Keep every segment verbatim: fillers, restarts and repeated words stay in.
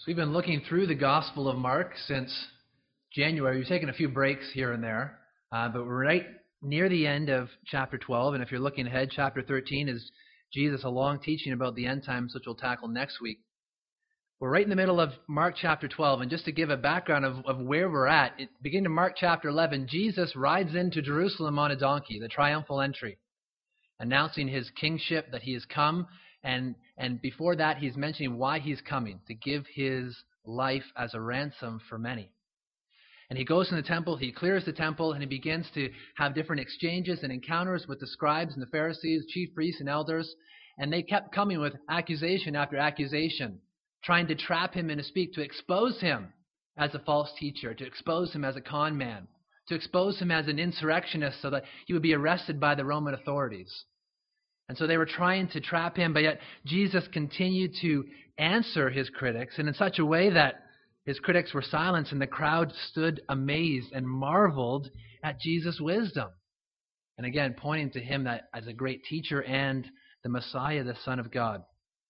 So we've been looking through the Gospel of Mark since January. We've taken a few breaks here and there, uh, but we're right near the end of chapter twelve. And if you're looking ahead, chapter thirteen is Jesus, a long teaching about the end times, which we'll tackle next week. We're right in the middle of Mark chapter twelve, and just to give a background of, of where we're at, it, beginning in Mark chapter eleven, Jesus rides into Jerusalem on a donkey, the triumphal entry, announcing his kingship, that he has come. And and before that, he's mentioning why he's coming, to give his life as a ransom for many. And he goes in the temple, he clears the temple, and he begins to have different exchanges and encounters with the scribes and the Pharisees, chief priests and elders. And they kept coming with accusation after accusation, trying to trap him and to speak, to expose him as a false teacher, to expose him as a con man, to expose him as an insurrectionist so that he would be arrested by the Roman authorities. And so they were trying to trap him, but yet Jesus continued to answer his critics, and in such a way that his critics were silenced, and the crowd stood amazed and marveled at Jesus' wisdom. And again, pointing to him that as a great teacher and the Messiah, the Son of God.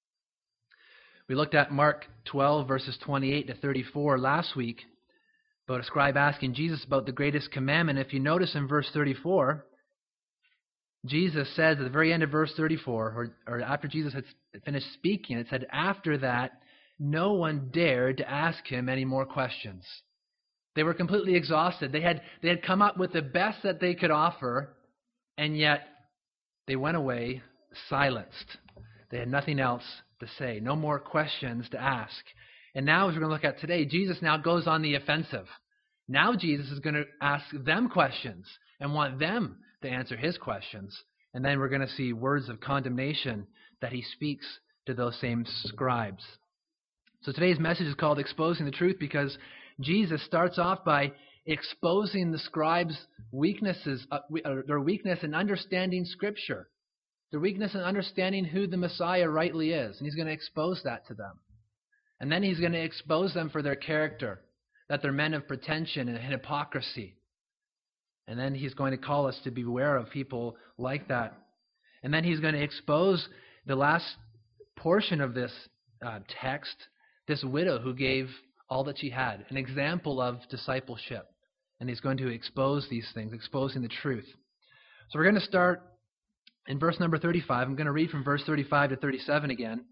We looked at Mark twelve, verses twenty-eight to thirty-four last week, about a scribe asking Jesus about the greatest commandment. If you notice in verse thirty-four, Jesus says at the very end of verse thirty-four, or, or after Jesus had finished speaking, it said, after that, no one dared to ask him any more questions. They were completely exhausted. They had, they had come up with the best that they could offer, and yet they went away silenced. They had nothing else to say, no more questions to ask. And now, as we're going to look at today, Jesus now goes on the offensive. Now Jesus is going to ask them questions and want them to answer his questions. And then we're going to see words of condemnation that he speaks to those same scribes. So today's message is called Exposing the Truth, because Jesus starts off by exposing the scribes' weaknesses, uh, their weakness in understanding Scripture, their weakness in understanding who the Messiah rightly is. And he's going to expose that to them. And then he's going to expose them for their character, that they're men of pretension and hypocrisy. And then he's going to call us to beware of people like that. And then he's going to expose the last portion of this uh, text, this widow who gave all that she had, an example of discipleship. And he's going to expose these things, exposing the truth. So we're going to start in verse number thirty-five. I'm going to read from verse thirty-five to thirty-seven again,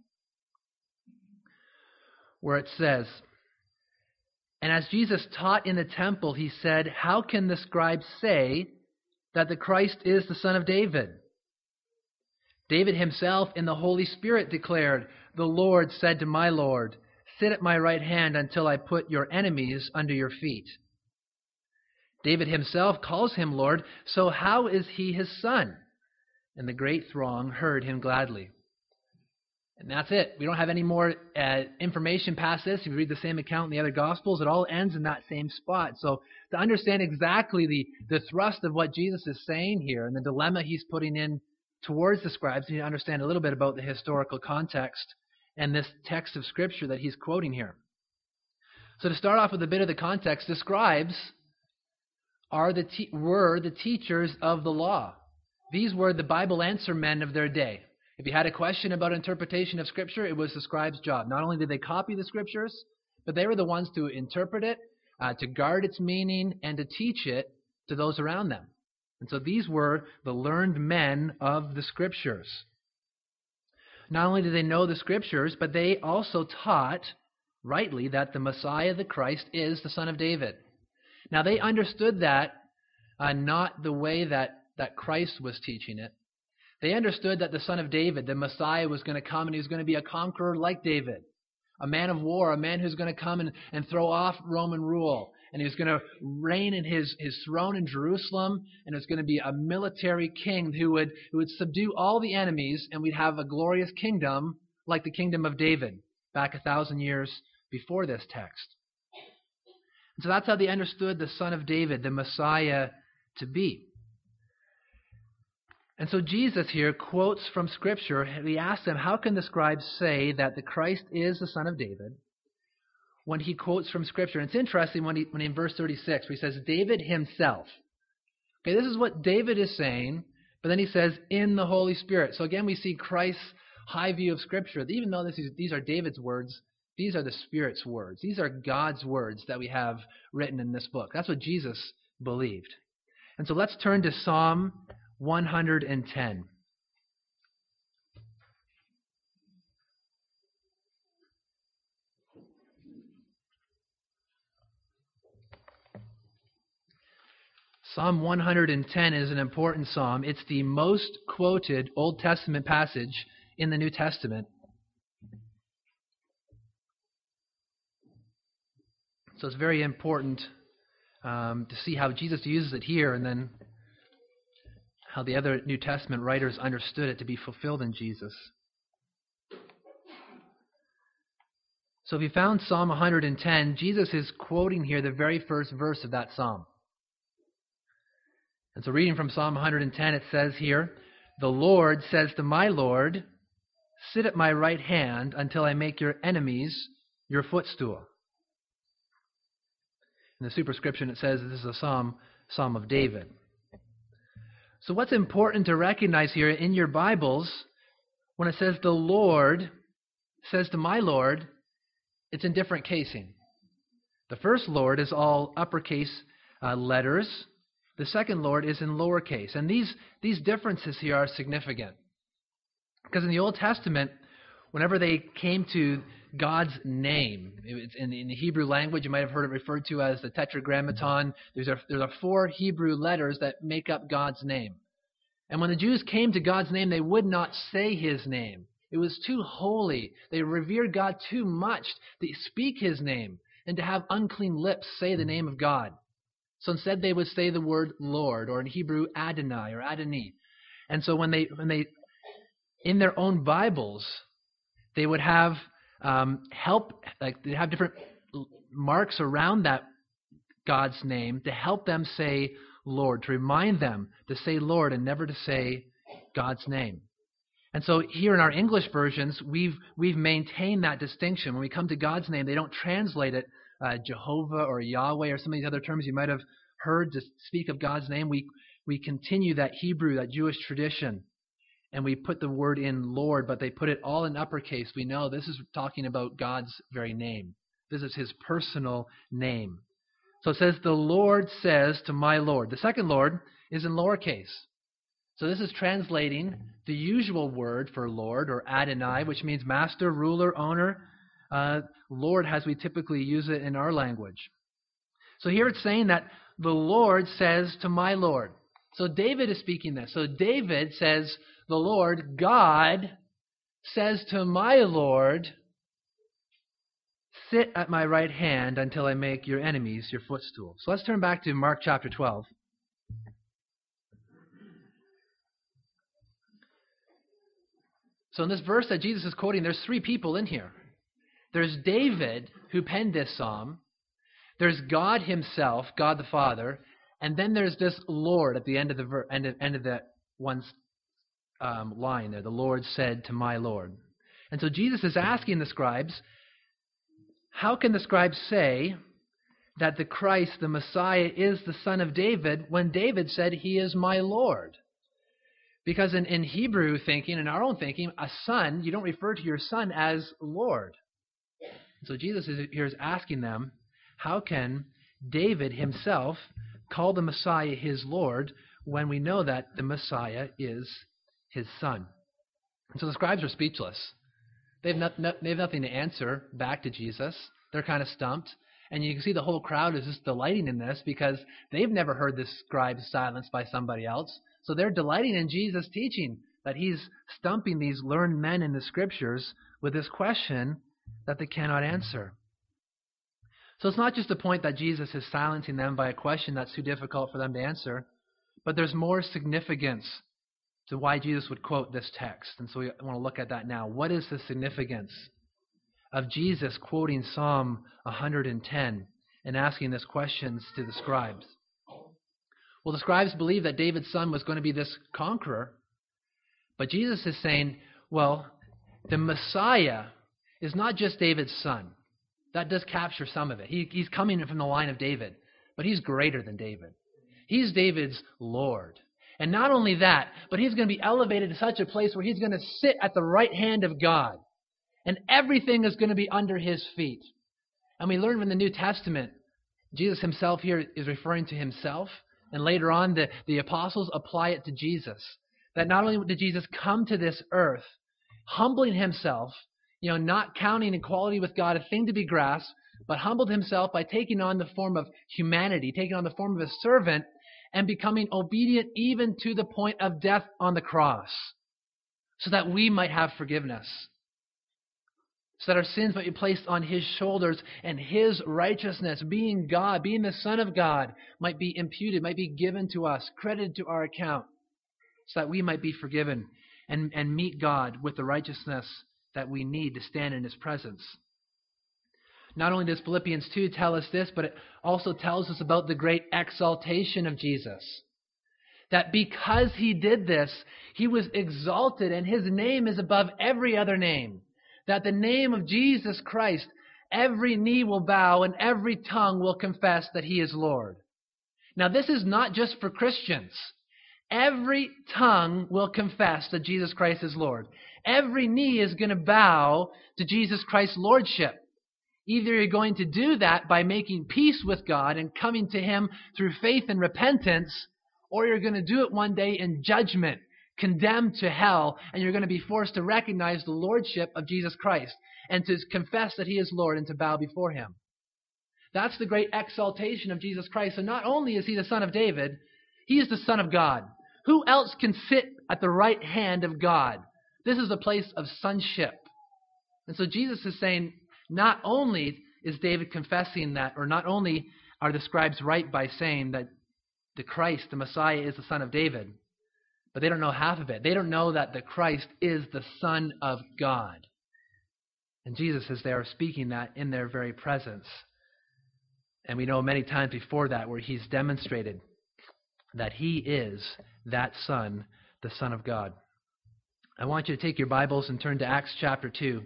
where it says, and as Jesus taught in the temple, he said, how can the scribes say that the Christ is the Son of David? David himself in the Holy Spirit declared, the Lord said to my Lord, sit at my right hand until I put your enemies under your feet. David himself calls him Lord, so how is he his son? And the great throng heard him gladly. And that's it. We don't have any more uh, information past this. If you read the same account in the other Gospels, it all ends in that same spot. So to understand exactly the, the thrust of what Jesus is saying here and the dilemma he's putting in towards the scribes, you need to understand a little bit about the historical context and this text of Scripture that he's quoting here. So to start off with a bit of the context, the scribes are the te- were the teachers of the law. These were the Bible answer men of their day. If you had a question about interpretation of Scripture, it was the scribe's job. Not only did they copy the Scriptures, but they were the ones to interpret it, uh, to guard its meaning, and to teach it to those around them. And so these were the learned men of the Scriptures. Not only did they know the Scriptures, but they also taught rightly that the Messiah, the Christ, is the Son of David. Now they understood that uh, not the way that, that Christ was teaching it. They understood that the Son of David, the Messiah, was going to come and he was going to be a conqueror like David, a man of war, a man who's going to come and, and throw off Roman rule. And he was going to reign in his, his throne in Jerusalem, and it was going to be a military king who would, who would subdue all the enemies, and we'd have a glorious kingdom like the kingdom of David back a thousand years before this text. And so that's how they understood the Son of David, the Messiah, to be. And so Jesus here quotes from Scripture. He asks them, how can the scribes say that the Christ is the Son of David when he quotes from Scripture? And it's interesting when, he, when in verse thirty-six, where he says, David himself. Okay, this is what David is saying, but then he says, in the Holy Spirit. So again, we see Christ's high view of Scripture. Even though this is, these are David's words, These are the Spirit's words. These are God's words that we have written in this book. That's what Jesus believed. And so let's turn to Psalm one hundred ten. Psalm one hundred ten is an important psalm. It's the most quoted Old Testament passage in the New Testament. So it's very important um, to see how Jesus uses it here and then how the other New Testament writers understood it to be fulfilled in Jesus. So if you found Psalm one hundred ten, Jesus is quoting here the very first verse of that psalm. And so reading from Psalm one hundred ten, it says here, "The Lord says to my Lord, sit at my right hand until I make your enemies your footstool." In the superscription, it says this is a psalm, Psalm of David. So what's important to recognize here in your Bibles, when it says the Lord says to my Lord, it's in different casing. The first Lord is all uppercase uh, letters. The second Lord is in lowercase. And these, these differences here are significant. Because in the Old Testament, whenever they came to God's name, it's in, in the Hebrew language, you might have heard it referred to as the Tetragrammaton. There's a, there are four Hebrew letters that make up God's name. And when the Jews came to God's name, they would not say his name. It was too holy. They revered God too much to speak his name and to have unclean lips say the name of God. So instead they would say the word Lord, or in Hebrew Adonai or Adoni. And so when they, when they in their own Bibles, they would have um, help, like they have different marks around that God's name to help them say Lord, to remind them to say Lord and never to say God's name. And so here in our English versions, we've we've maintained that distinction. When we come to God's name, they don't translate it uh, Jehovah or Yahweh or some of these other terms you might have heard to speak of God's name. We we continue that Hebrew, that Jewish tradition, and we put the word in Lord, but they put it all in uppercase. We know this is talking about God's very name. This is his personal name. So it says, the Lord says to my Lord. The second Lord is in lowercase. So this is translating the usual word for Lord, or Adonai, which means master, ruler, owner. Uh, Lord, as we typically use it in our language. So here it's saying that the Lord says to my Lord. So David is speaking this. So David says, the Lord, God, says to my Lord, sit at my right hand until I make your enemies your footstool. So let's turn back to Mark chapter twelve. So in this verse that Jesus is quoting, there's three people in here. There's David, who penned this psalm. There's God himself, God the Father. And then there's this Lord at the end of the ver- end of, end of that one um, line there. The Lord said to my Lord. And so Jesus is asking the scribes, how can the scribes say that the Christ, the Messiah, is the son of David when David said he is my Lord? Because in, in Hebrew thinking, in our own thinking, a son, you don't refer to your son as Lord. So Jesus is, here is asking them, how can David himself call the Messiah his Lord when we know that the Messiah is his son? And so the scribes are speechless. They have, not, no, they have nothing to answer back to Jesus. They're kind of stumped. And you can see the whole crowd is just delighting in this because they've never heard this scribe silenced by somebody else. So they're delighting in Jesus' teaching that he's stumping these learned men in the scriptures with this question that they cannot answer. So it's not just the point that Jesus is silencing them by a question that's too difficult for them to answer, but there's more significance to why Jesus would quote this text. And so we want to look at that now. What is the significance of Jesus quoting Psalm one hundred ten and asking this questions to the scribes? Well, the scribes believed that David's son was going to be this conqueror, but Jesus is saying, well, the Messiah is not just David's son. That does capture some of it. He, he's coming from the line of David, but he's greater than David. He's David's Lord. And not only that, but he's going to be elevated to such a place where he's going to sit at the right hand of God. and everything is going to be under his feet. And we learn from the New Testament, Jesus himself here is referring to himself, and later on the, the apostles apply it to Jesus. That not only did Jesus come to this earth, humbling himself, you know, not counting equality with God a thing to be grasped, but humbled himself by taking on the form of humanity, taking on the form of a servant, and becoming obedient even to the point of death on the cross, so that we might have forgiveness, so that our sins might be placed on his shoulders, and his righteousness, being God, being the Son of God, might be imputed, might be given to us, credited to our account, so that we might be forgiven and, and meet God with the righteousness that we need to stand in his presence. Not only does Philippians two tell us this, but it also tells us about the great exaltation of Jesus. That because he did this, he was exalted, and his name is above every other name. That the name of Jesus Christ, every knee will bow and every tongue will confess that he is Lord. Now, this is not just for Christians. Every tongue will confess that Jesus Christ is Lord. Every knee is going to bow to Jesus Christ's lordship. Either you're going to do that by making peace with God and coming to him through faith and repentance, or you're going to do it one day in judgment, condemned to hell, and you're going to be forced to recognize the lordship of Jesus Christ and to confess that he is Lord and to bow before him. That's the great exaltation of Jesus Christ. So not only is he the Son of David, he is the Son of God. Who else can sit at the right hand of God? This is a place of sonship. And so Jesus is saying, not only is David confessing that, or not only are the scribes right by saying that the Christ, the Messiah, is the Son of David, but they don't know half of it. They don't know that the Christ is the Son of God. And Jesus is there speaking that in their very presence. And we know many times before that where he's demonstrated that he is that Son, the Son of God. I want you to take your Bibles and turn to Acts chapter two.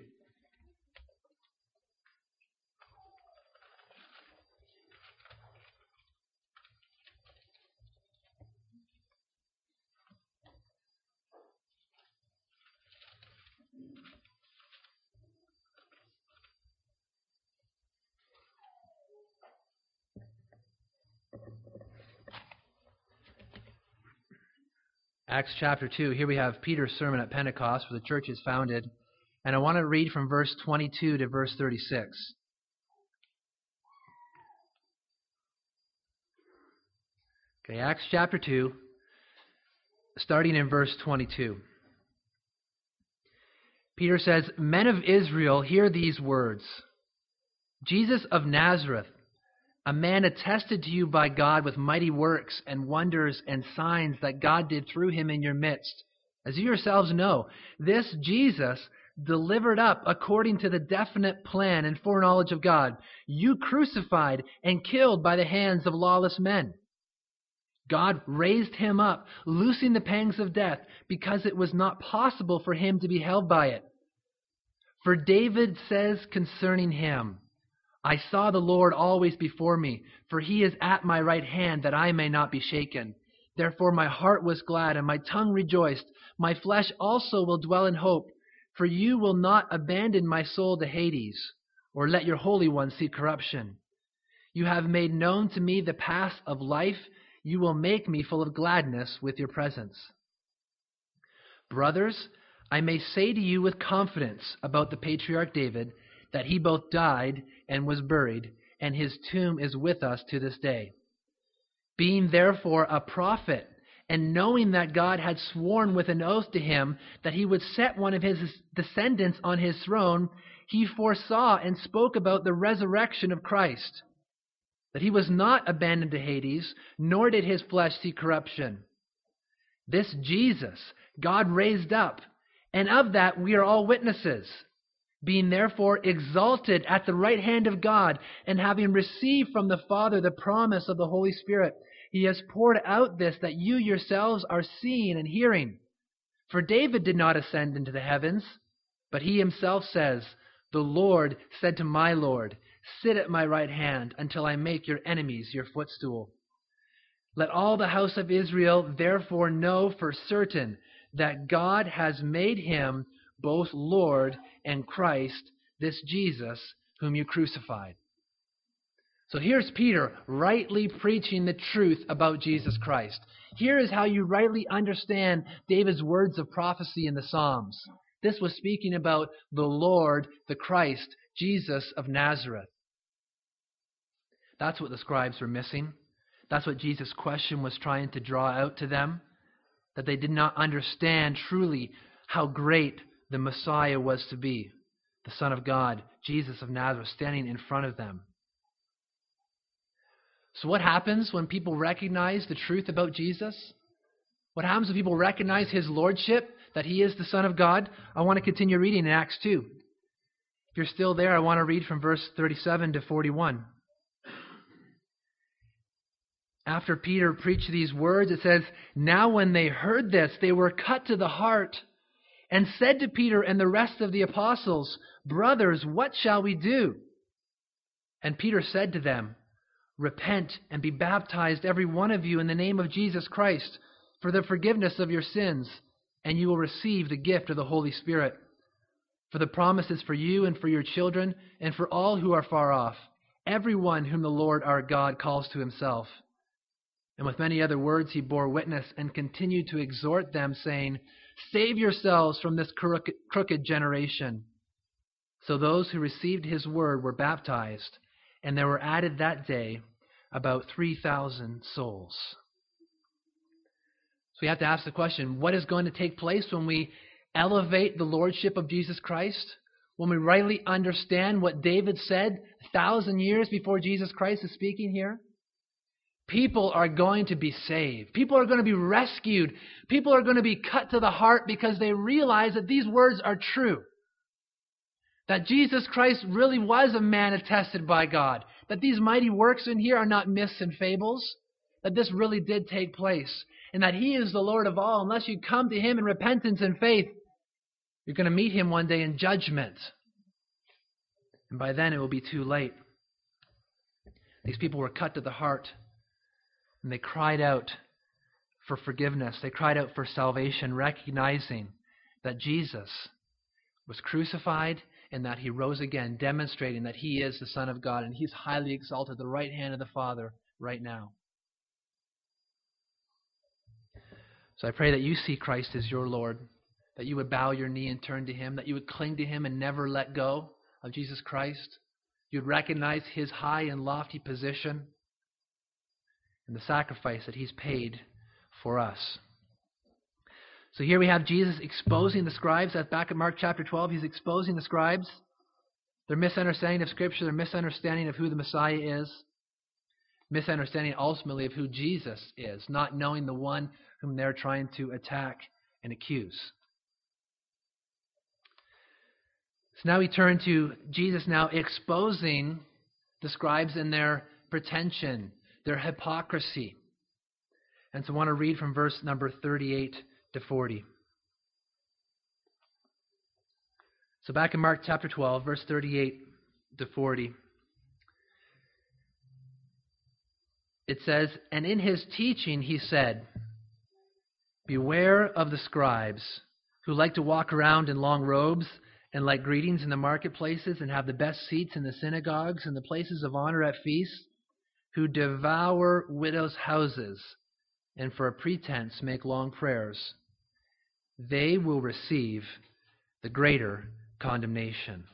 Acts chapter two, here we have Peter's sermon at Pentecost, where the church is founded. And I want to read from verse twenty-two to verse thirty-six. Okay, Acts chapter two, starting in verse twenty-two. Peter says, "Men of Israel, hear these words. Jesus of Nazareth, a man attested to you by God with mighty works and wonders and signs that God did through him in your midst. As you yourselves know, this Jesus, delivered up according to the definite plan and foreknowledge of God, you crucified and killed by the hands of lawless men. God raised him up, loosing the pangs of death, because it was not possible for him to be held by it. For David says concerning him, I saw the Lord always before me, for he is at my right hand, that I may not be shaken. Therefore my heart was glad, and my tongue rejoiced. My flesh also will dwell in hope, for you will not abandon my soul to Hades, or let your Holy One see corruption. You have made known to me the path of life. You will make me full of gladness with your presence. Brothers, I may say to you with confidence about the patriarch David, that he both died and was buried, and his tomb is with us to this day. Being therefore a prophet, and knowing that God had sworn with an oath to him that he would set one of his descendants on his throne, he foresaw and spoke about the resurrection of Christ, that he was not abandoned to Hades, nor did his flesh see corruption. This Jesus God raised up, and of that we are all witnesses. Being therefore exalted at the right hand of God, and having received from the Father the promise of the Holy Spirit, he has poured out this that you yourselves are seeing and hearing. For David did not ascend into the heavens, but he himself says, the Lord said to my Lord, sit at my right hand until I make your enemies your footstool. Let all the house of Israel therefore know for certain that God has made him both Lord and Christ, this Jesus whom you crucified. So here's Peter rightly preaching the truth about Jesus Christ. Here is how you rightly understand David's words of prophecy in the Psalms. This was speaking about the Lord, the Christ, Jesus of Nazareth. That's what the scribes were missing. That's what Jesus' question was trying to draw out to them, that they did not understand truly how great the Messiah was to be, the Son of God, Jesus of Nazareth, standing in front of them. So what happens when people recognize the truth about Jesus? What happens when people recognize his lordship, that he is the Son of God? I want to continue reading in Acts two. If you're still there, I want to read from verse thirty-seven to forty-one. After Peter preached these words, it says, "Now when they heard this, they were cut to the heart and said to Peter and the rest of the apostles, 'Brothers, what shall we do?' And Peter said to them, 'Repent and be baptized, every one of you, in the name of Jesus Christ, for the forgiveness of your sins, and you will receive the gift of the Holy Spirit. For the promise is for you and for your children, and for all who are far off, everyone whom the Lord our God calls to himself.' And with many other words he bore witness and continued to exhort them, saying, 'Save yourselves from this crooked generation.' So those who received his word were baptized, and there were added that day about three thousand souls." So we have to ask the question, what is going to take place when we elevate the lordship of Jesus Christ? When we rightly understand what David said a thousand years before Jesus Christ is speaking here? People are going to be saved. People are going to be rescued. People are going to be cut to the heart because they realize that these words are true. That Jesus Christ really was a man attested by God. That these mighty works in here are not myths and fables. That this really did take place. And that he is the Lord of all. Unless you come to him in repentance and faith, you're going to meet him one day in judgment. And by then it will be too late. These people were cut to the heart. And they cried out for forgiveness. They cried out for salvation, recognizing that Jesus was crucified and that he rose again, demonstrating that he is the Son of God and he's highly exalted at the right hand of the Father right now. So I pray that you see Christ as your Lord, that you would bow your knee and turn to him, that you would cling to him and never let go of Jesus Christ. You'd recognize his high and lofty position and the sacrifice that he's paid for us. So here we have Jesus exposing the scribes. That's back in Mark chapter twelve. He's exposing the scribes, their misunderstanding of Scripture, their misunderstanding of who the Messiah is, misunderstanding ultimately of who Jesus is, not knowing the one whom they're trying to attack and accuse. So now we turn to Jesus now exposing the scribes and their pretension, their hypocrisy. And so I want to read from verse number thirty-eight to forty. So back in Mark chapter twelve, verse thirty-eight to forty. It says, "And in his teaching he said, 'Beware of the scribes who like to walk around in long robes and like greetings in the marketplaces and have the best seats in the synagogues and the places of honor at feasts, who devour widows' houses and for a pretense make long prayers. They will receive the greater condemnation.'"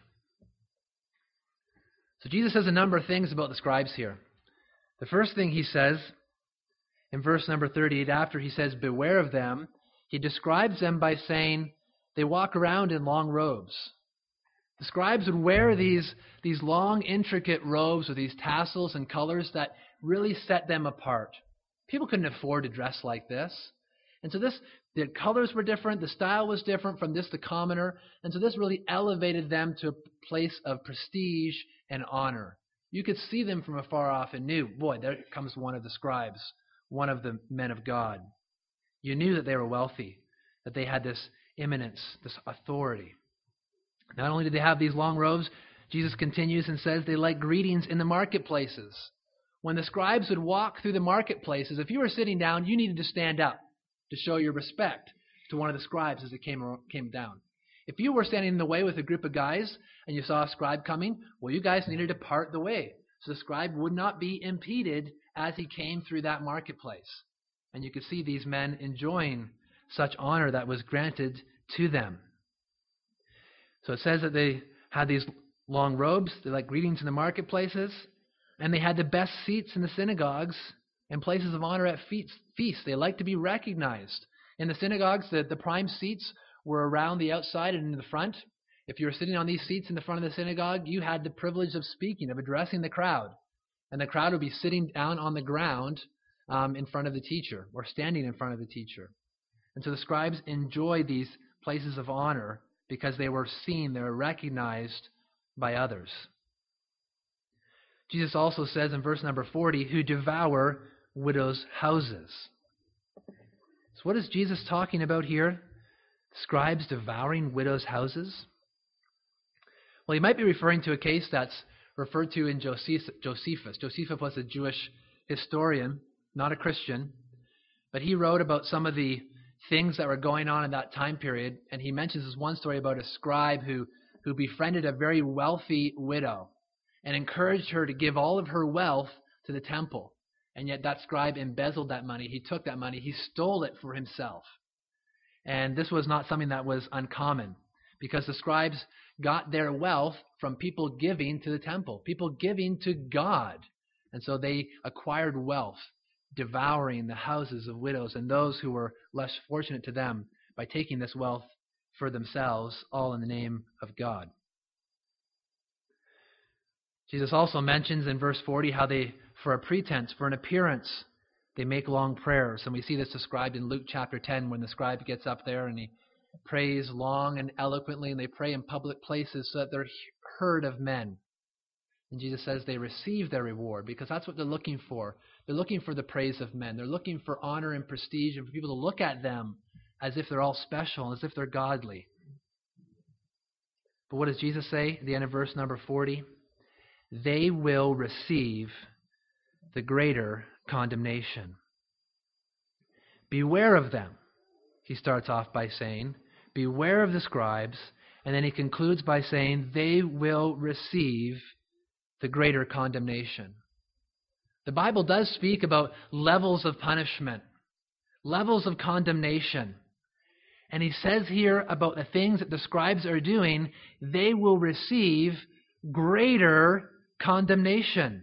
So Jesus says a number of things about the scribes here. The first thing he says in verse number thirty-eight, after he says, "Beware of them," he describes them by saying they walk around in long robes. The scribes would wear these, these long, intricate robes with these tassels and colors that really set them apart. People couldn't afford to dress like this. And so this, the colors were different, the style was different from this, the commoner. And so this really elevated them to a place of prestige and honor. You could see them from afar off and knew, boy, there comes one of the scribes, one of the men of God. You knew that they were wealthy, that they had this eminence, this authority. Not only did they have these long robes, Jesus continues and says they like greetings in the marketplaces. When the scribes would walk through the marketplaces, if you were sitting down, you needed to stand up to show your respect to one of the scribes as it came, came down. If you were standing in the way with a group of guys and you saw a scribe coming, well, you guys needed to part the way. So the scribe would not be impeded as he came through that marketplace. And you could see these men enjoying such honor that was granted to them. So it says that they had these long robes, they're like greetings in the marketplaces, and they had the best seats in the synagogues and places of honor at feasts. They liked to be recognized. In the synagogues, the, the prime seats were around the outside and in the front. If you were sitting on these seats in the front of the synagogue, you had the privilege of speaking, of addressing the crowd. And the crowd would be sitting down on the ground um, in front of the teacher, or standing in front of the teacher. And so the scribes enjoyed these places of honor because they were seen, they were recognized by others. Jesus also says in verse number forty, who devour widows' houses. So what is Jesus talking about here? Scribes devouring widows' houses? Well, he might be referring to a case that's referred to in Josephus. Josephus was a Jewish historian, not a Christian, but he wrote about some of the things that were going on in that time period, and he mentions this one story about a scribe who, who befriended a very wealthy widow and encouraged her to give all of her wealth to the temple. And yet that scribe embezzled that money. He took that money. He stole it for himself. And this was not something that was uncommon, because the scribes got their wealth from people giving to the temple, people giving to God. And so they acquired wealth, devouring the houses of widows and those who were less fortunate to them by taking this wealth for themselves, all in the name of God. Jesus also mentions in verse forty how they, for a pretense, for an appearance, they make long prayers. And we see this described in Luke chapter ten, when the scribe gets up there and he prays long and eloquently, and they pray in public places so that they're heard of men. And Jesus says they receive their reward because that's what they're looking for. They're looking for the praise of men. They're looking for honor and prestige and for people to look at them as if they're all special, as if they're godly. But what does Jesus say at the end of verse number forty? They will receive the greater condemnation. Beware of them, he starts off by saying. Beware of the scribes. And then he concludes by saying they will receive the greater condemnation. The Bible does speak about levels of punishment, levels of condemnation. And he says here about the things that the scribes are doing, they will receive greater condemnation.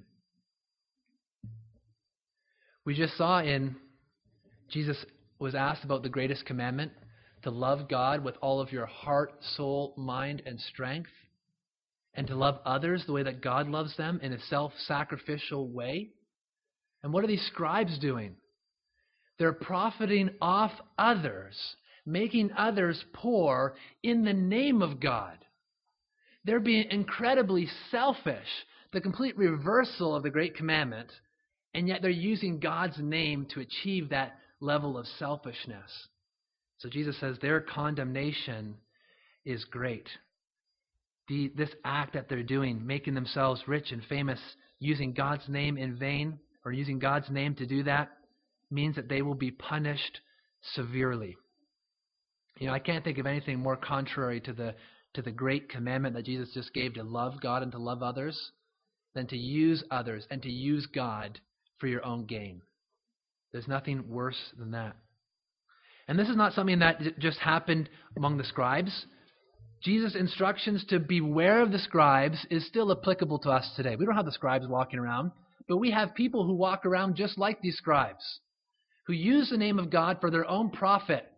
We just saw in, Jesus was asked about the greatest commandment, to love God with all of your heart, soul, mind, and strength, and to love others the way that God loves them in a self-sacrificial way. And what are these scribes doing? They're profiting off others, making others poor in the name of God. They're being incredibly selfish, the complete reversal of the great commandment, and yet they're using God's name to achieve that level of selfishness. So Jesus says their condemnation is great. The, this act that they're doing, making themselves rich and famous, using God's name in vain, or using God's name to do that, means that they will be punished severely. You know, I can't think of anything more contrary to the to the great commandment that Jesus just gave to love God and to love others than to use others and to use God for your own gain. There's nothing worse than that. And this is not something that just happened among the scribes. Jesus' instructions to beware of the scribes is still applicable to us today. We don't have the scribes walking around, but we have people who walk around just like these scribes, who use the name of God for their own profit,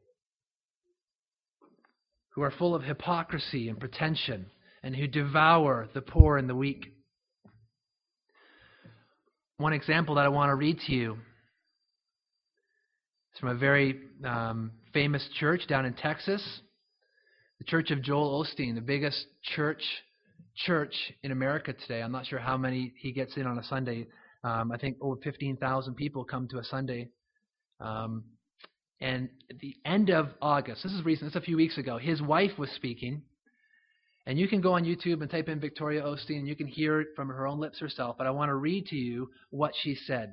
who are full of hypocrisy and pretension, and who devour the poor and the weak. One example that I want to read to you is from a very um, famous church down in Texas, the Church of Joel Osteen, the biggest church church in America today. I'm not sure how many he gets in on a Sunday. Um, I think over fifteen thousand people come to a Sunday. Um, and at the end of August, this is recent, this is a few weeks ago, his wife was speaking. And you can go on YouTube and type in Victoria Osteen, and you can hear it from her own lips herself. But I want to read to you what she said.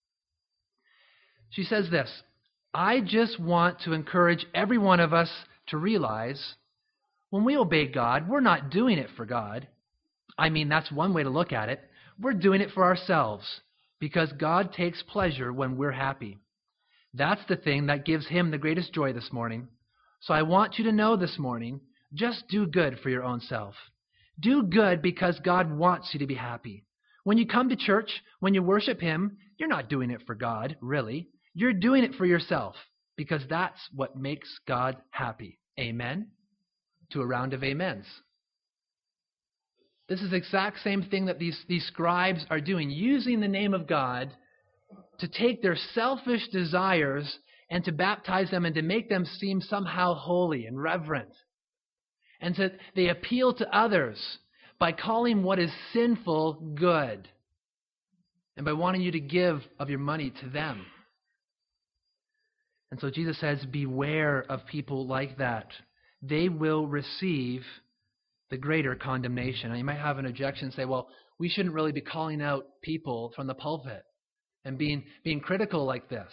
She says this: I just want to encourage every one of us to realize When we obey God, we're not doing it for God. I mean, that's one way to look at it. We're doing it for ourselves because God takes pleasure when we're happy. That's the thing that gives him the greatest joy this morning. So I want you to know this morning, just do good for your own self. Do good because God wants you to be happy. When you come to church, when you worship him, you're not doing it for God, really. You're doing it for yourself because that's what makes God happy. Amen? To a round of amens. This is the exact same thing that these, these scribes are doing, using the name of God to take their selfish desires and to baptize them and to make them seem somehow holy and reverent. And so they appeal to others by calling what is sinful good and by wanting you to give of your money to them. And so Jesus says, beware of people like that. They will receive the greater condemnation. And you might have an objection and say, well, we shouldn't really be calling out people from the pulpit and being, being critical like this.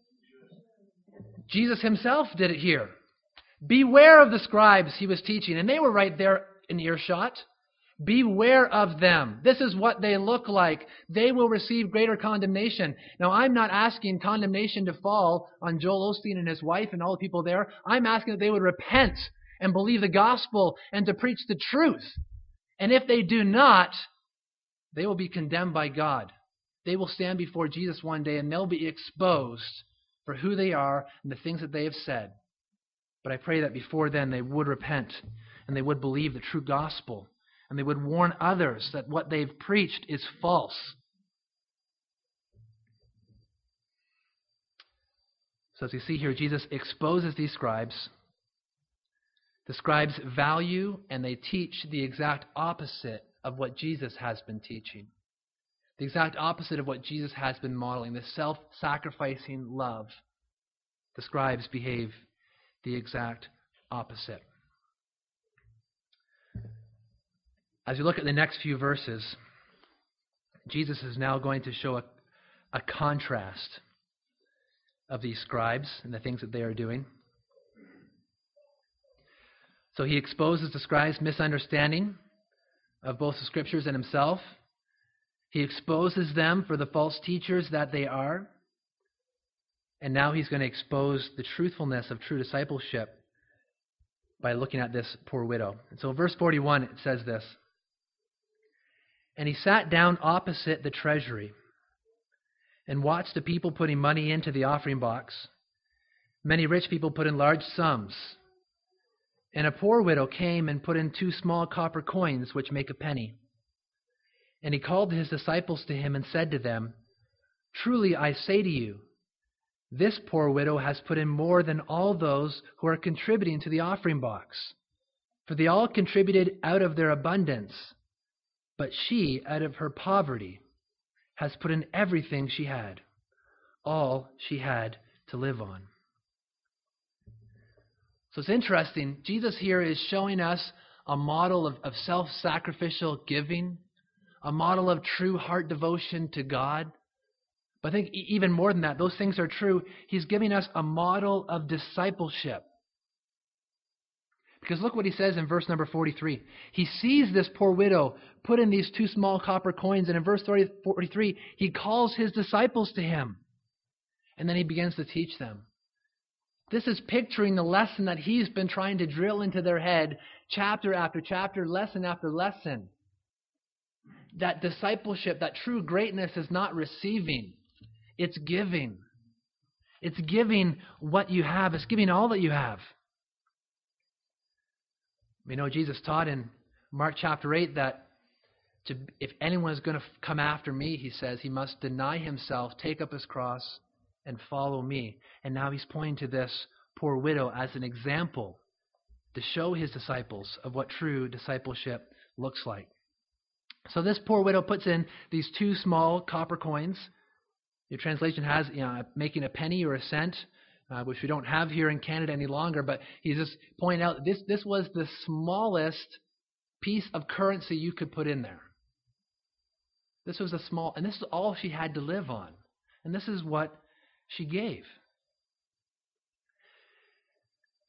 Jesus himself did it here. Beware of the scribes he was teaching, and they were right there in earshot. Beware of them. This is what they look like. They will receive greater condemnation. Now, I'm not asking condemnation to fall on Joel Osteen and his wife and all the people there. I'm asking that they would repent and believe the gospel and to preach the truth. And if they do not, they will be condemned by God. They will stand before Jesus one day and they'll be exposed for who they are and the things that they have said. But I pray that before then they would repent and they would believe the true gospel and they would warn others that what they've preached is false. So as we see here, Jesus exposes these scribes. The scribes value and they teach the exact opposite of what Jesus has been teaching. The exact opposite of what Jesus has been modeling, the self-sacrificing love. The scribes behave the exact opposite. As you look at the next few verses, Jesus is now going to show a, a contrast of these scribes and the things that they are doing. So he exposes the scribes' misunderstanding of both the scriptures and himself. He exposes them for the false teachers that they are. And now he's going to expose the truthfulness of true discipleship by looking at this poor widow. And so verse forty-one, it says this. And he sat down opposite the treasury and watched the people putting money into the offering box. Many rich people put in large sums. And a poor widow came and put in two small copper coins, which make a penny. And he called his disciples to him and said to them, Truly I say to you, this poor widow has put in more than all those who are contributing to the offering box. For they all contributed out of their abundance, but she, out of her poverty, has put in everything she had, all she had to live on. So it's interesting. Jesus here is showing us a model of, of self-sacrificial giving, a model of true heart devotion to God. But I think even more than that, those things are true. He's giving us a model of discipleship. Because look what he says in verse number forty-three. He sees this poor widow put in these two small copper coins, and in verse forty-three, he calls his disciples to him. And then he begins to teach them. This is picturing the lesson that he's been trying to drill into their head, chapter after chapter, lesson after lesson. That discipleship, that true greatness is not receiving. It's giving. It's giving what you have. It's giving all that you have. We know Jesus taught in Mark chapter eight that to, if anyone is going to come after me, he says, he must deny himself, take up his cross, and follow me. And now he's pointing to this poor widow as an example to show his disciples of what true discipleship looks like. So this poor widow puts in these two small copper coins. Your translation has, you know, making a penny or a cent, uh, which we don't have here in Canada any longer, but he's just pointing out this, this was the smallest piece of currency you could put in there. This was a small, and this is all she had to live on. And this is what she gave.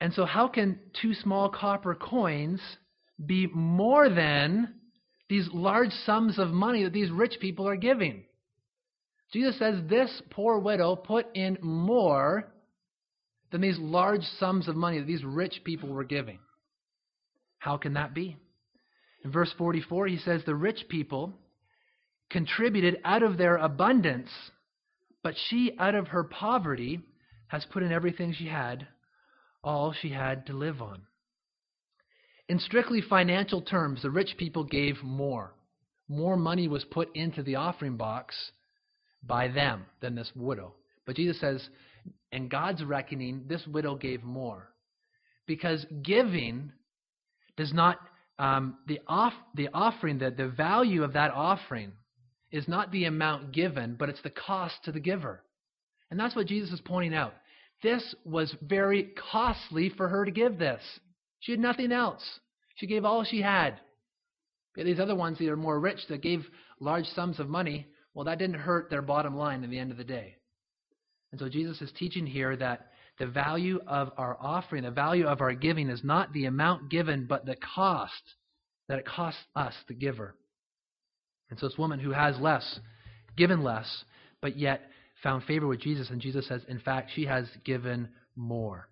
And so how can two small copper coins be more than these large sums of money that these rich people are giving? Jesus says this poor widow put in more than these large sums of money that these rich people were giving. How can that be? In verse forty-four, he says the rich people contributed out of their abundance, but she out of her poverty has put in everything she had, all she had to live on. In strictly financial terms, the rich people gave more. More money was put into the offering box by them than this widow. But Jesus says, in God's reckoning, this widow gave more. Because giving does not, um, the off, the offering, the, the value of that offering is not the amount given, but it's the cost to the giver. And that's what Jesus is pointing out. This was very costly for her to give this. She had nothing else. She gave all she had. But these other ones that are more rich that gave large sums of money, well, that didn't hurt their bottom line at the end of the day. And so Jesus is teaching here that the value of our offering, the value of our giving is not the amount given, but the cost that it costs us, the giver. And so this woman who has less, given less, but yet found favor with Jesus, and Jesus says, in fact, she has given more.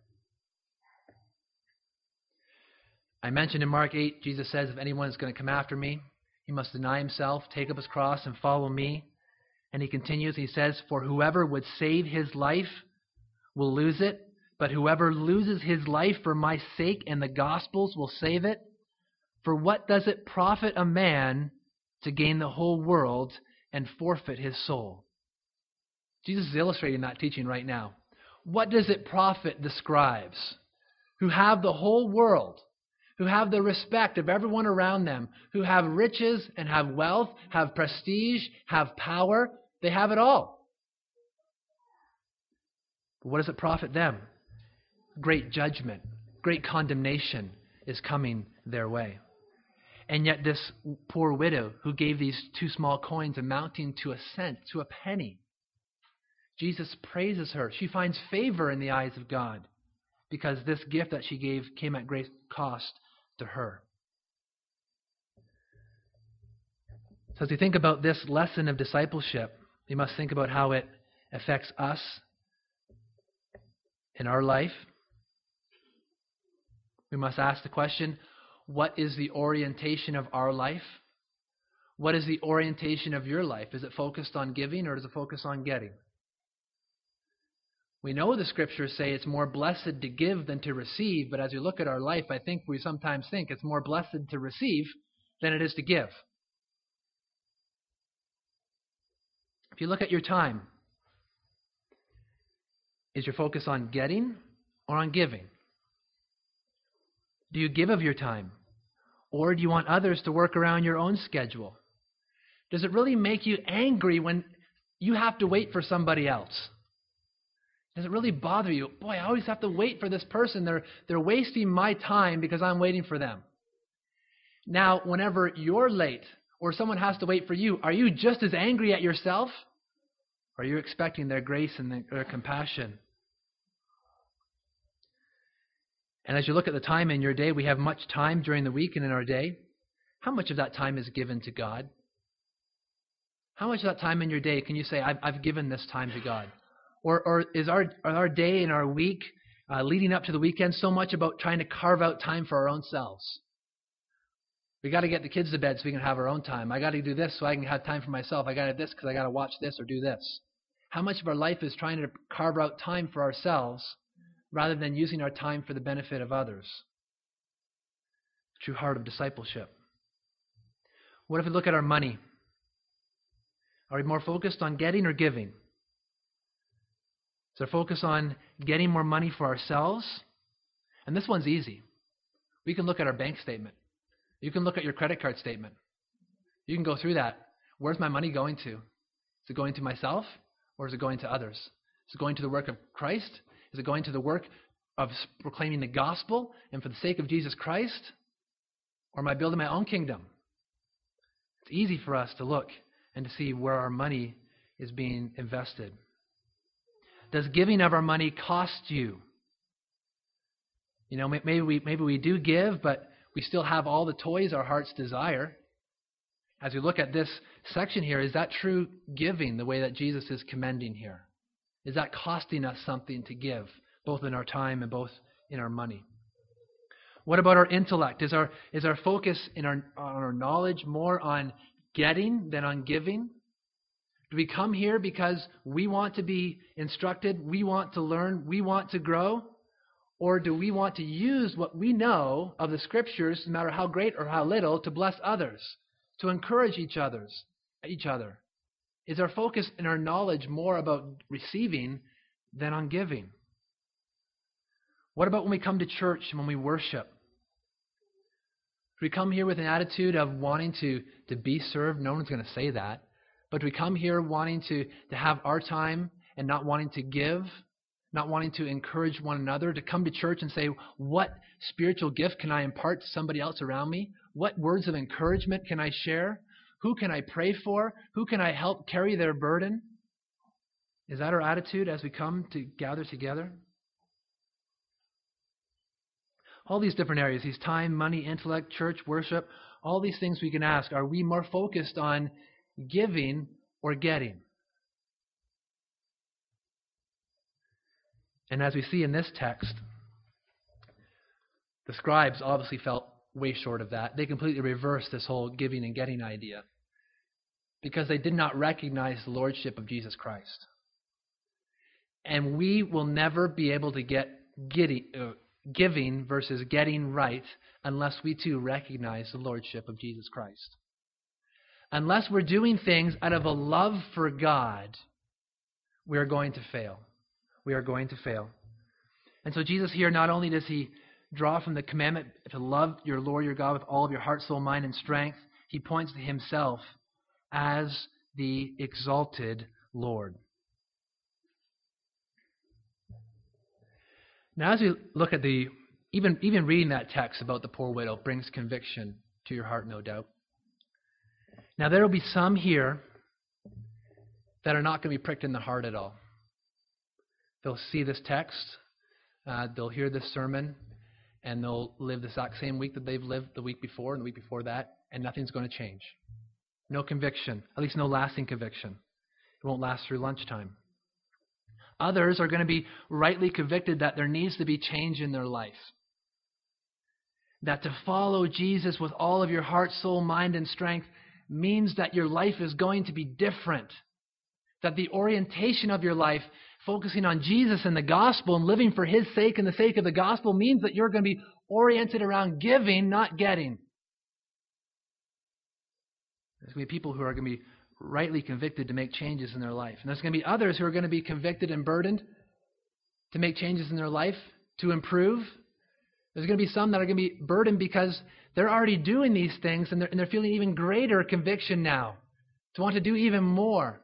I mentioned in Mark eight, Jesus says, if anyone is going to come after me, he must deny himself, take up his cross, and follow me. And he continues, he says, for whoever would save his life will lose it, but whoever loses his life for my sake and the gospel's will save it. For what does it profit a man to gain the whole world and forfeit his soul? Jesus is illustrating that teaching right now. What does it profit the scribes who have the whole world, who have the respect of everyone around them, who have riches and have wealth, have prestige, have power? They have it all. But what does it profit them? Great judgment, great condemnation is coming their way. And yet this poor widow who gave these two small coins amounting to a cent, to a penny, Jesus praises her. She finds favor in the eyes of God because this gift that she gave came at great cost to her. So as we think about this lesson of discipleship, we must think about how it affects us in our life. We must ask the question, what is the orientation of our life? What is the orientation of your life? Is it focused on giving or is it focused on getting? We know the scriptures say it's more blessed to give than to receive, but as we look at our life, I think we sometimes think it's more blessed to receive than it is to give. If you look at your time, is your focus on getting or on giving? Do you give of your time? Or do you want others to work around your own schedule? Does it really make you angry when you have to wait for somebody else? Does it really bother you? Boy, I always have to wait for this person. They're, they're wasting my time because I'm waiting for them. Now, whenever you're late or someone has to wait for you, are you just as angry at yourself? Or are you expecting their grace and their compassion? And as you look at the time in your day, we have much time during the week and in our day. How much of that time is given to God? How much of that time in your day can you say, I've, I've given this time to God? Or, or is our, our day and our week uh, leading up to the weekend so much about trying to carve out time for our own selves? We got to get the kids to bed so we can have our own time. I got to do this so I can have time for myself. I got to do this because I got to watch this or do this. How much of our life is trying to carve out time for ourselves rather than using our time for the benefit of others? True heart of discipleship. What if we look at our money? Are we more focused on getting or giving? Is our focus on getting more money for ourselves? And this one's easy. We can look at our bank statement. You can look at your credit card statement. You can go through that. Where's my money going to? Is it going to myself or is it going to others? Is it going to the work of Christ? Is it going to the work of proclaiming the gospel and for the sake of Jesus Christ? Or am I building my own kingdom? It's easy for us to look and to see where our money is being invested. Does giving of our money cost you? You know, maybe we maybe we do give, but we still have all the toys our hearts desire. As we look at this section here, is that true giving the way that Jesus is commending here? Is that costing us something to give, both in our time and both in our money? What about our intellect? Is our is our focus in our on our knowledge more on getting than on giving? Do we come here because we want to be instructed, we want to learn, we want to grow? Or do we want to use what we know of the Scriptures, no matter how great or how little, to bless others, to encourage each others, each other? Is our focus in our knowledge more about receiving than on giving? What about when we come to church and when we worship? Do we come here with an attitude of wanting to, to be served? No one's going to say that. But do we come here wanting to, to have our time and not wanting to give, not wanting to encourage one another, to come to church and say, what spiritual gift can I impart to somebody else around me? What words of encouragement can I share? Who can I pray for? Who can I help carry their burden? Is that our attitude as we come to gather together? All these different areas, these time, money, intellect, church, worship, all these things we can ask, are we more focused on giving or getting? And as we see in this text, the scribes obviously felt way short of that. They completely reversed this whole giving and getting idea because they did not recognize the lordship of Jesus Christ. And we will never be able to get giddy, uh, giving versus getting right unless we too recognize the lordship of Jesus Christ. Unless we're doing things out of a love for God, we are going to fail. We are going to fail. And so Jesus here, not only does he draw from the commandment to love your Lord your God with all of your heart, soul, mind, and strength, he points to himself as the exalted Lord. Now, as we look at the, even, even reading that text about the poor widow brings conviction to your heart, no doubt. Now, there will be some here that are not going to be pricked in the heart at all. They'll see this text, uh, they'll hear this sermon, and they'll live the exact same week that they've lived the week before and the week before that, and nothing's going to change. No conviction, at least no lasting conviction. It won't last through lunchtime. Others are going to be rightly convicted that there needs to be change in their life. That to follow Jesus with all of your heart, soul, mind, and strength means that your life is going to be different. That the orientation of your life, focusing on Jesus and the gospel and living for his sake and the sake of the gospel, means that you're going to be oriented around giving, not getting. There's going to be people who are going to be rightly convicted to make changes in their life. And there's going to be others who are going to be convicted and burdened to make changes in their life, to improve. There's going to be some that are going to be burdened because they're already doing these things and they're, and they're feeling even greater conviction now to want to do even more.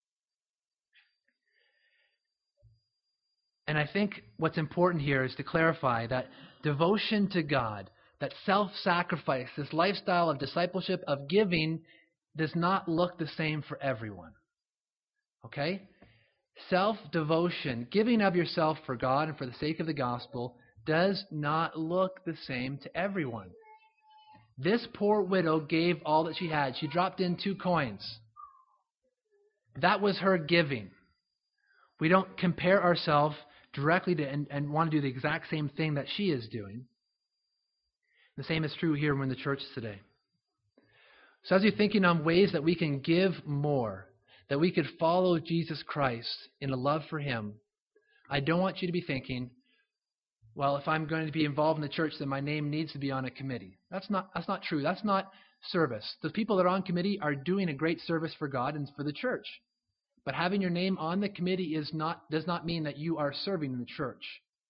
And I think what's important here is to clarify that devotion to God, that self-sacrifice, this lifestyle of discipleship, of giving, does not look the same for everyone. Okay? Self-devotion, giving of yourself for God and for the sake of the gospel, does not look the same to everyone. This poor widow gave all that she had. She dropped in two coins. That was her giving. We don't compare ourselves directly to and, and want to do the exact same thing that she is doing. The same is true here in the church today. So as you're thinking on ways that we can give more, that we could follow Jesus Christ in a love for him, I don't want you to be thinking, well, if I'm going to be involved in the church, then my name needs to be on a committee. That's not, that's not true. That's not service. The people that are on committee are doing a great service for God and for the church. But having your name on the committee is not, does not mean that you are serving in the church.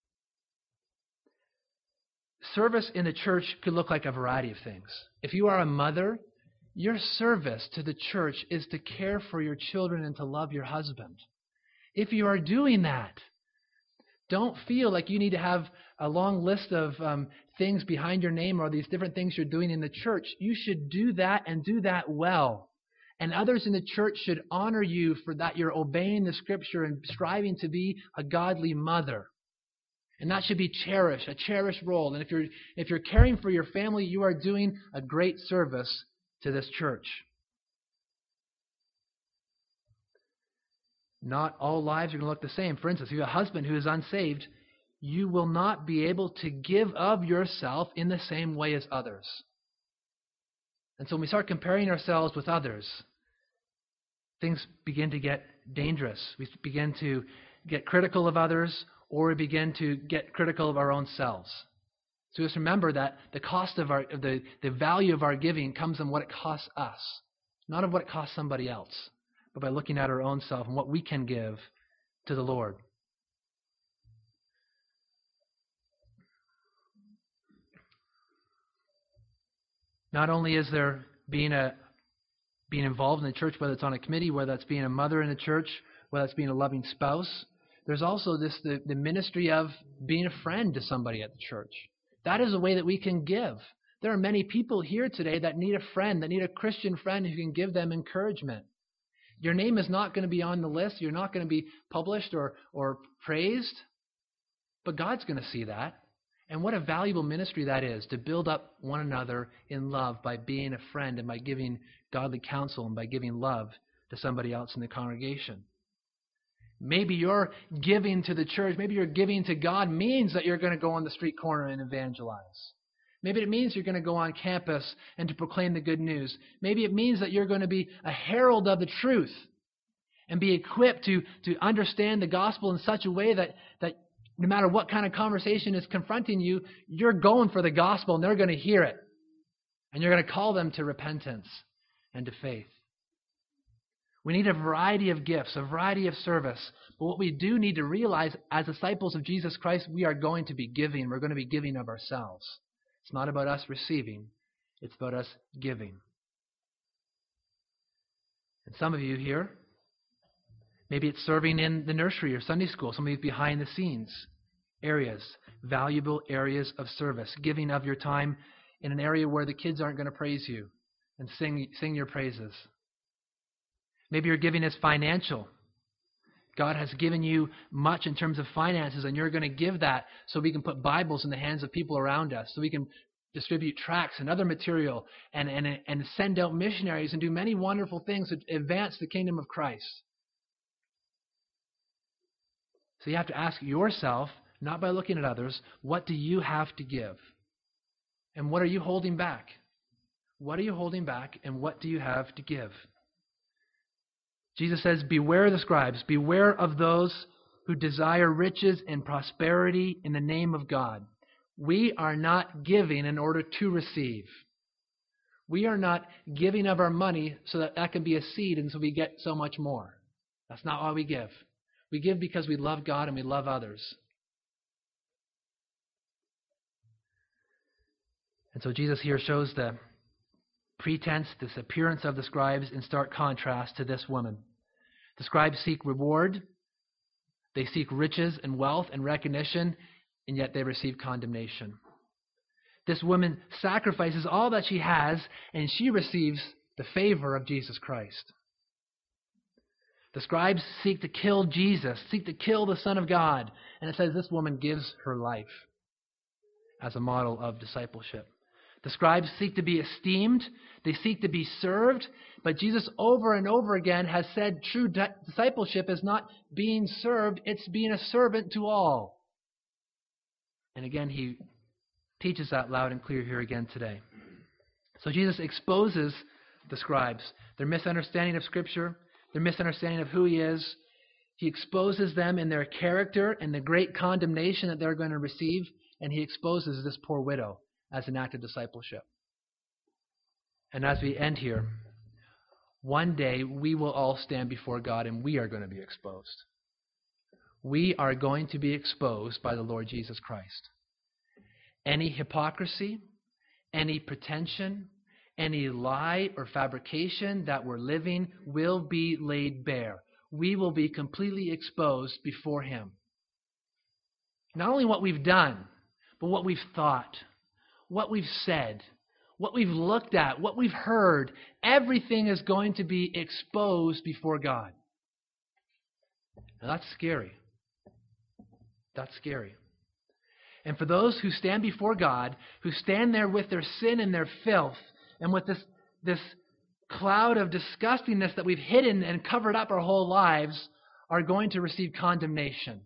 Service in the church could look like a variety of things. If you are a mother, your service to the church is to care for your children and to love your husband. If you are doing that, don't feel like you need to have a long list of um, things behind your name or these different things you're doing in the church. You should do that and do that well. And others in the church should honor you for that you're obeying the Scripture and striving to be a godly mother. And that should be cherished, a cherished role. And if you're if you're caring for your family, you are doing a great service to this church. Not all lives are going to look the same. For instance, if you have a husband who is unsaved, you will not be able to give of yourself in the same way as others. And so when we start comparing ourselves with others, things begin to get dangerous. We begin to get critical of others, or we begin to get critical of our own selves. So just remember that the cost of our, the, the value of our giving comes in what it costs us, not of what it costs somebody else, but by looking at our own self and what we can give to the Lord. Not only is there being a being involved in the church, whether it's on a committee, whether it's being a mother in the church, whether it's being a loving spouse, there's also this the, the ministry of being a friend to somebody at the church. That is a way that we can give. There are many people here today that need a friend, that need a Christian friend who can give them encouragement. Your name is not going to be on the list. You're not going to be published or, or praised. But God's going to see that. And what a valuable ministry that is, to build up one another in love by being a friend and by giving godly counsel and by giving love to somebody else in the congregation. Maybe your giving to the church, maybe your giving to God means that you're going to go on the street corner and evangelize. Maybe it means you're going to go on campus and to proclaim the good news. Maybe it means that you're going to be a herald of the truth and be equipped to, to understand the gospel in such a way that, that no matter what kind of conversation is confronting you, you're going for the gospel and they're going to hear it. And you're going to call them to repentance and to faith. We need a variety of gifts, a variety of service. But what we do need to realize as disciples of Jesus Christ, we are going to be giving. We're going to be giving of ourselves. It's not about us receiving. It's about us giving. And some of you here, maybe it's serving in the nursery or Sunday school. Some of you behind the scenes areas, valuable areas of service, giving of your time in an area where the kids aren't going to praise you and sing, sing your praises. Maybe your giving is financial. God has given you much in terms of finances, and you're going to give that so we can put Bibles in the hands of people around us, so we can distribute tracts and other material and, and, and send out missionaries and do many wonderful things to advance the kingdom of Christ. So you have to ask yourself, not by looking at others, what do you have to give? And what are you holding back? What are you holding back, and what do you have to give? Jesus says, beware the scribes, beware of those who desire riches and prosperity in the name of God. We are not giving in order to receive. We are not giving of our money so that that can be a seed and so we get so much more. That's not why we give. We give because we love God and we love others. And so Jesus here shows the pretense, this appearance of the scribes in stark contrast to this woman. The scribes seek reward, they seek riches and wealth and recognition, and yet they receive condemnation. This woman sacrifices all that she has, and she receives the favor of Jesus Christ. The scribes seek to kill Jesus, seek to kill the Son of God, and it says this woman gives her life as a model of discipleship. The scribes seek to be esteemed. They seek to be served. But Jesus over and over again has said true discipleship is not being served, it's being a servant to all. And again, he teaches that loud and clear here again today. So Jesus exposes the scribes, their misunderstanding of Scripture, their misunderstanding of who he is. He exposes them in their character and the great condemnation that they're going to receive. And he exposes this poor widow as an act of discipleship. And as we end here, one day we will all stand before God and we are going to be exposed. We are going to be exposed by the Lord Jesus Christ. Any hypocrisy, any pretension, any lie or fabrication that we're living will be laid bare. We will be completely exposed before him. Not only what we've done, but what we've thought, what we've said, what we've looked at, what we've heard, everything is going to be exposed before God. Now that's scary. That's scary. And for those who stand before God, who stand there with their sin and their filth, and with this, this cloud of disgustingness that we've hidden and covered up our whole lives, are going to receive condemnation.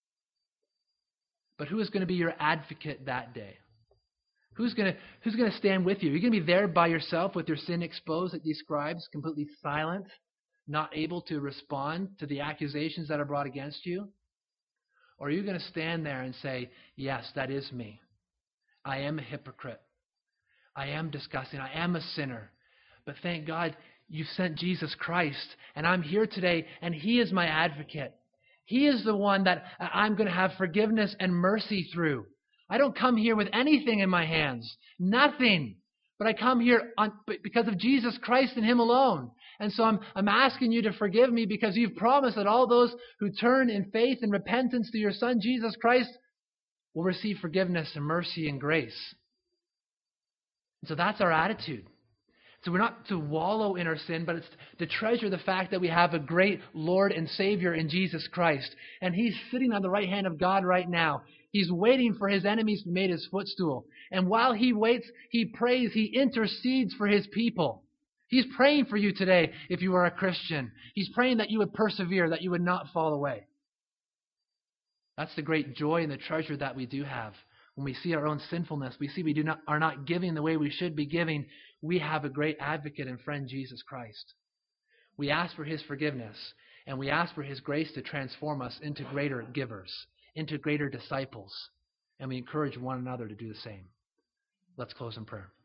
But who is going to be your advocate that day? Who's going to, who's going to stand with you? Are you going to be there by yourself with your sin exposed at these scribes, completely silent, not able to respond to the accusations that are brought against you? Or are you going to stand there and say, yes, that is me. I am a hypocrite. I am disgusting. I am a sinner. But thank God you've sent Jesus Christ, and I'm here today, and He is my advocate. He is the one that I'm going to have forgiveness and mercy through. I don't come here with anything in my hands. Nothing. But I come here on, because of Jesus Christ and Him alone. And so I'm, I'm asking you to forgive me because you've promised that all those who turn in faith and repentance to your Son, Jesus Christ, will receive forgiveness and mercy and grace. And so that's our attitude. So we're not to wallow in our sin, but it's to treasure the fact that we have a great Lord and Savior in Jesus Christ. And He's sitting on the right hand of God right now. He's waiting for His enemies to be made His footstool. And while He waits, He prays, He intercedes for His people. He's praying for you today if you are a Christian. He's praying that you would persevere, that you would not fall away. That's the great joy and the treasure that we do have. When we see our own sinfulness, we see we do not are not giving the way we should be giving. We have a great advocate and friend, Jesus Christ. We ask for His forgiveness, and we ask for His grace to transform us into greater givers, into greater disciples, and we encourage one another to do the same. Let's close in prayer.